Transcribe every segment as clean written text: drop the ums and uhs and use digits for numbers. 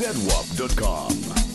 zwarp.com.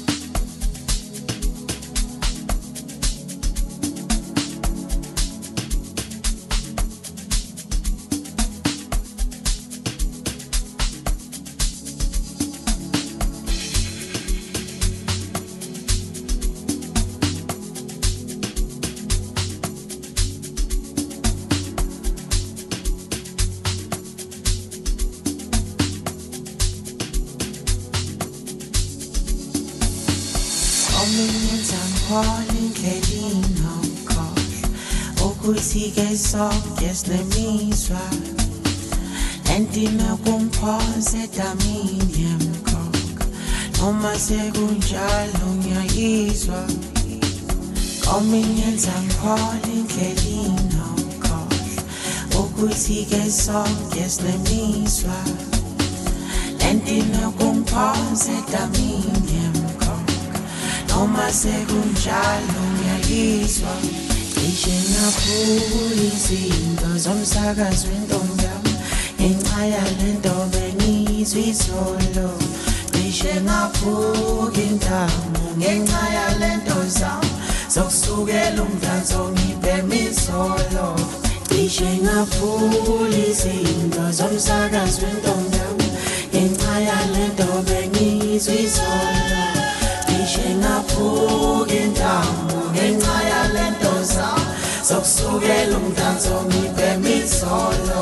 Ukuthi-ke sonke sinemizwa Endina kumphosa edamini yemkhokha Noma sekunjalo ngiyayizwa Kominyenza ngiphole indlela inokhohlwa Ukuthi-ke sonke sinemizwa Endina kumphosa edamini yemkhokha Noma sekunjalo ngiyayizwa Cishe ngaphuka izinto zomsakazo wentombi yami Ngenxa yalento bengizwa izolo Cishe ngaphuka intamo ngenxa yalento zami Zokusukela umdanso ngibhema izolo Cishe ngaphuka izinto zomsakazo wentombi yami Ngenxa yalento bengizwa izolo Cishe ngaphuka intamo ngenxa yalento zami Zokusukela umdanso ngibhema izolo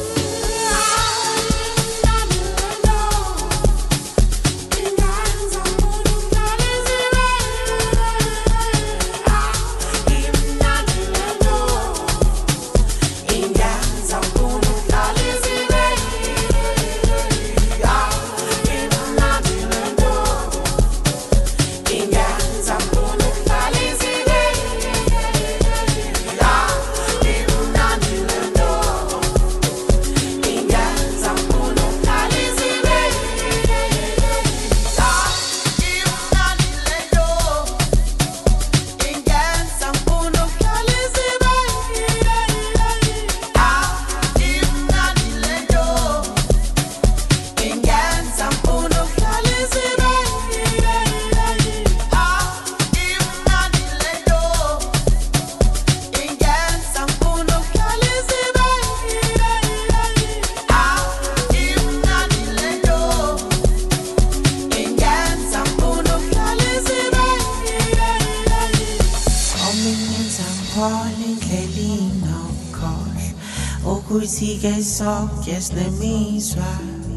Ukuthi-ke sonke sinemizwa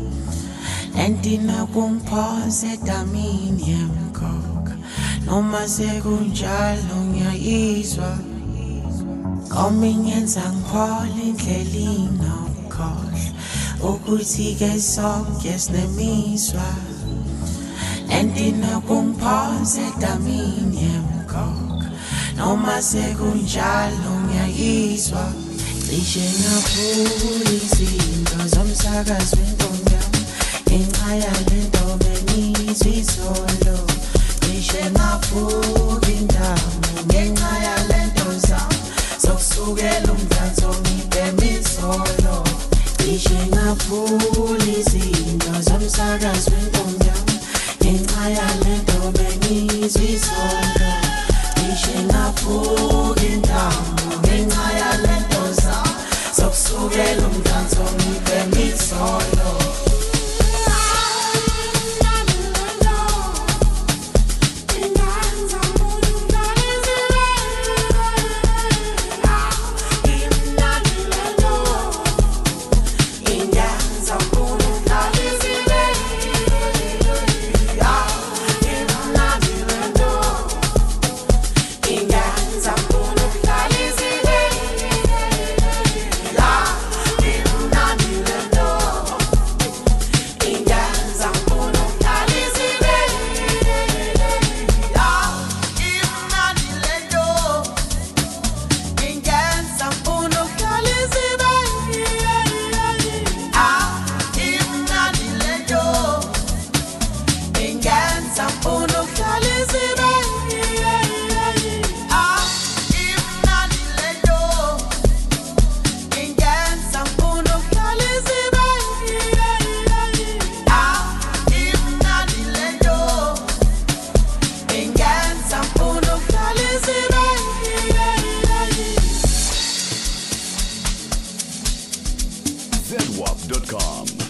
Endina kumphosa edamini yemkhokha Noma sekunjalo ngiyayizwa Kominyenza ngiphole indlela inokhohlwa Ukuthi-ke sonke sinemizwa Endina kumphosa edamini yemkhokha Noma sekunjalo ngiyayizwa Cishe ngaphuka izinto zomsakazo wentombi yami Ngenxa yalento bengizwa izolo Cishe ngaphuka intamo ngenxa yalento zami Zokusukela umdanso ngibhema izolo Cishe ngaphuka izinto zomsakazo wentombi yami Ngenxa yalento bengizwa izolo Cishe ngaphuka intamo ngenxa yalento zami Zokusukela umdanso ngibhema izolo zedwap.com.